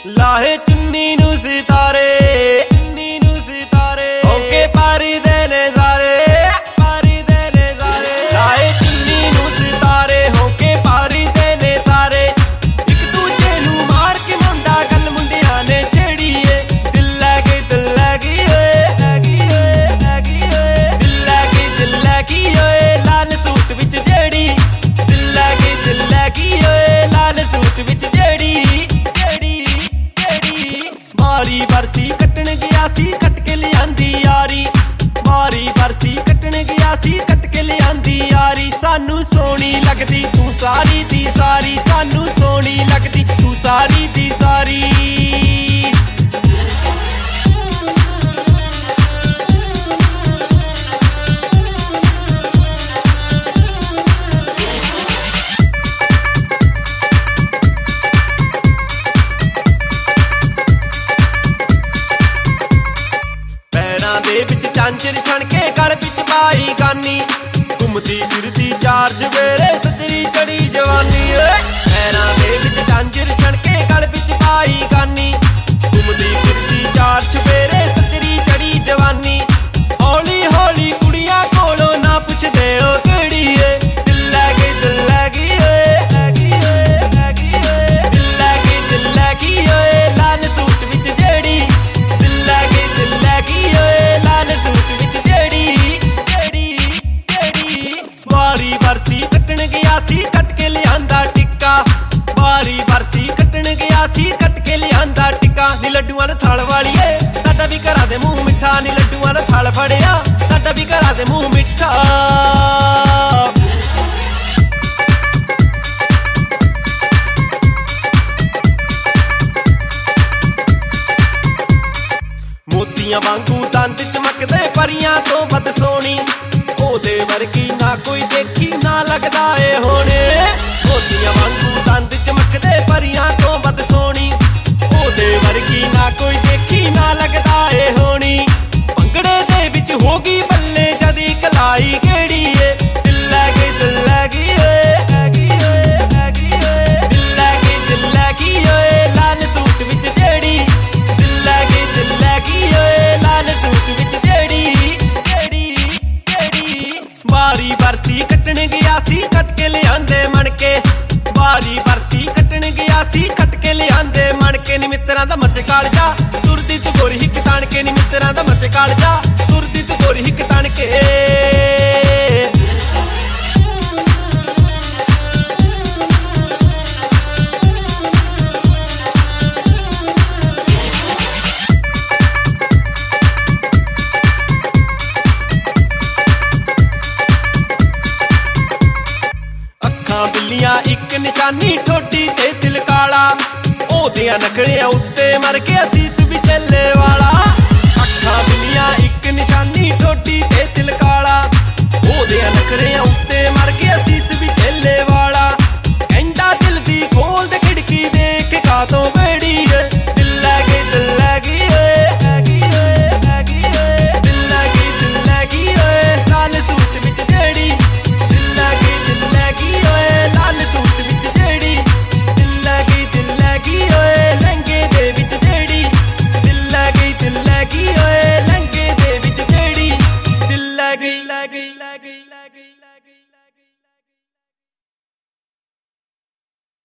ਲਾਹੇ ਚੁੰਨੀ ਨੂੰ ਸਿਤਾਰੇ ਹੋਕੇ ਪਾਰੀ ਦੇ ਨੇ ਸਾਰੇ ਲਾਹੇ ਚੁੰਨੀ ਨੂੰ ਸਿਤਾਰੇ ਹੋਕੇ ਪਾਰੀ ਦੇ ਨੇ ਸਾਰੇ। ਇੱਕ ਦੂਜੇ ਨੂੰ ਮਾਰ ਕੇ ਮੁੰਡਾ ਗੱਲ ਮੁੰਡਿਆਂ ਨੇ ਛੇੜੀ ਏ। ਦਿਲ ਲੈ ਗਈ ਓਏ ਦਿਲ ਲੈ ਗਈ ਓਏ ਲਾਲ ਸੂਟ ਵਿੱਚ ਜਿਹੜੀ। ਦਿਲ ਲੈ ਗਈ ਓਏ ਲਾਲ ਸੂਟ ਵਿੱਚ ਜਿਹੜੀ। ਮਾਰੀ ਬਰਸੀ ਕੱਟਣ ਗਿਆ ਸੀ ਕੱਟ ਕੇ ਲਿਆਂਦੀ ਯਾਰੀ। ਮਾਰੀ ਬਰਸੀ ਕੱਟਣ ਗਿਆ ਸੀ ਕੱਟ ਕੇ ਲਿਆਂਦੀ ਯਾਰੀ। ਸਾਨੂੰ ਸੋਹਣੀ ਲੱਗਦੀ ਤੂੰ ਸਾਰੀ ਦੀ ਸਾਰੀ, ਸਾਨੂੰ ਸੋਹਣੀ ਲੱਗਦੀ ਤੂੰ ਸਾਰੀ ਦੀ ਸਾਰੀ। ਦੇ ਵਿੱਚ ਚਾਂਚਰ ਛਣ ਕੇ ਗਲ ਵਿੱਚ ਪਾਈ ਗਾਨੀ। ਘੁੰਮਦੀ ਫਿਰਦੀ ਚਾਰ ਚੁਫੇਰੇ ਸੱਜਰੀ ਚੜੀ ਜਵਾਨੀ। ਪੈਰਾਂ ਦੇ ਵਿੱਚ ਚਾਂਚਰ ਛਣ ਕੇ ਗਲ ਵਿੱਚ ਪਾਈ ਗਾਨੀ। ਘੁੰਮਦੀ ਫਿਰਦੀ ਚਾਰ ਚੁਫੇਰੇ ਸੱਜਰੀ ਚੜੀ ਜਵਾਨੀ। ਹੌਲੀ ਹੌਲੀ ਕੁੜੀਆਂ ਕੋਲੋਂ ਨਾ ਪੁੱਛਦੇ ਓ ਕਿਹੜੀ ਏ। ਦਿਲ ਲੈ ਗਈ ਓਏ ਦਿਲ ਲੈ ਗਈ ਓਏ ਲਾਲ ਸੂਟ ਵਿੱਚ ਜਿਹੜੀ। ਦਿਲ ਲੈ ਗਈ ਓਏ ਲਾਲ ਸੂਟ ਵਿੱਚ ਜਿਹੜੀ। ਵਾਰੀ ਬਰਸੀ ਕੱਟਣ ਗਿਆ ਸੀ ਕੱਟ ਕੇ ਲਿਆਂਦਾ ਟਿੱਕਾ। ਵਾਰੀ ਬਰਸੀ ਕੱਟਣ ਗਿਆ ਸੀ ਕੱਟ ਕੇ ਲਿਆਂਦਾ ਟਿੱਕਾ। ਨੀ ਲੱਡੂਆਂ ਦਾ ਥਾਲ ਵਾਲੀਏ ਸਾਡਾ ਵੀ ਘਰਾਂ ਦੇ ਮੂੰਹ ਮਿੱਠਾ। ਨੀ ਲੱਡੂਆਂ ਦਾ ਥਾਲ ਫੜਿਆ ਸਾਡਾ ਵੀ ਘਰਾਂ ਦੇ ਮੂੰਹ ਮਿੱਠਾ। ਮੋਤੀਆਂ ਵਾਂਗੂ ਦੰਦ ਚਮਕਦੇ ਪਰੀਆਂ ਤੋਂ ਵੱਧ ਸੋਹਣੀ। ਉਹਦੇ ਵਰਗੀ ਨਾ ਕੋਈ ਦੇਖੀ ਨਾ ਲੱਗਦਾ ਏ ਹੋਣੇ। ਮੋਤੀਆਂ ਵਾਂਗੂ ਦੰਦ ਚਮਕਦੇ ਪਰੀਆਂ ਤੋਂ ਵੱਧ ਸੋਹਣੀ। ਉਹਦੇ ਵਰਗੀ ਨਾ ਕੋਈ ਦੇਖੀ ਨਾ ਲੱਗਦਾ ਏ ਹੋਣੀ। ਭੰਗੜੇ ਦੇ ਵਿੱਚ ਹੋ ਗਈ ਬੱਲੇ ਜਦੀ ਕਲਾਈ ਕਿਹੜੀ ਏ। ਦਿਲ ਲੈ ਗਈ ਓਏ ਦਿਲ ਲੈ ਗਈ ਓਏ ਲਾਲ ਸੂਟ ਵਿੱਚ ਜਿਹੜੀ। ਦਿਲ ਲੈ ਗਈ ਓਏ ਲਾਲ ਸੂਟ ਵਿੱਚ ਜਿਹੜੀ। ਵਾਰੀ ਬਰਸੀ ਕੱਟਣ ਗਿਆ ਸੀ ਕੱਟ ਕੇ ਲਿਆਂਦੇ ਮਣਕੇ। ਵਾਰੀ ਬਰਸੀ ਕੱਟਣ ਗਿਆ ਸੀ ਕੱਟ ਕੇ ਲਿਆਂਦੇ ਮਣਕੇ। ਨੀ ਮਿੱਤਰਾਂ ਦਾ ਮੱਚ ਕਾਲਜਾ ਤੁਰਦੀ ਤੂੰ ਗੋਰੀ ਹਿੱਕ ਤਾਣ ਕੇ। ਨੀ ਮਿੱਤਰਾਂ ਦਾ ਮੱਚ ਕਾਲਜਾ ਤੁਰਦੀ ਤੂੰ ਗੋਰੀ ਹਿੱਕ ਤਾਣ ਕੇ। ਬਿੱਲੀਆਂ ਇੱਕ ਨਿਸ਼ਾਨੀ ਠੋਡੀ ਤੇ ਦਿਲ ਕਾਲਾ। ਉਹਦਿਆਂ ਨਖੜਿਆਂ ਉੱਤੇ ਮਰ ਗਿਆ ਸੀਸ ਵੀ ਚੱਲੇ ਵਾਲਾ। ਅੱਖਾਂ ਬਿੱਲੀਆਂ ਇੱਕ ਨਿਸ਼ਾਨੀ ਠੋਡੀ ਤੇ ਦਿਲ ਕਾਲਾ। ਉਹਦਿਆਂ ਨਖੜਿਆਂ ਉੱਤੇ ਮਰ ਗਿਆ ਸੀਸ ਵੀ ਚੱਲੇ ਵਾਲਾ।